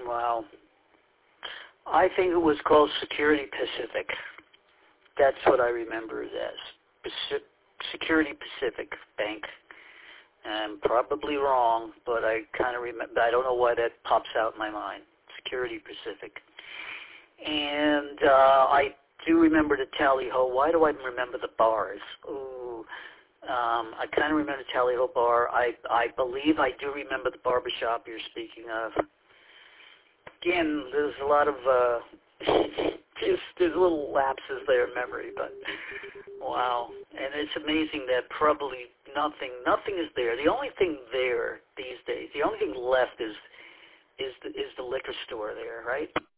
Wow. I think it was called Security Pacific. That's what I remember it as. Security Pacific Bank. I'm probably wrong, but I kind of remember. I don't know why that pops out in my mind. Security Pacific. And I do remember the Tally Ho. Why do I remember the bars? Ooh. I kind of remember the Tally Ho bar. I believe I do remember the barbershop you're speaking of. Again, there's a lot of there's little lapses there in memory, but wow. And it's amazing that probably nothing is there. The only thing there these days, the only thing left is the liquor store there, right?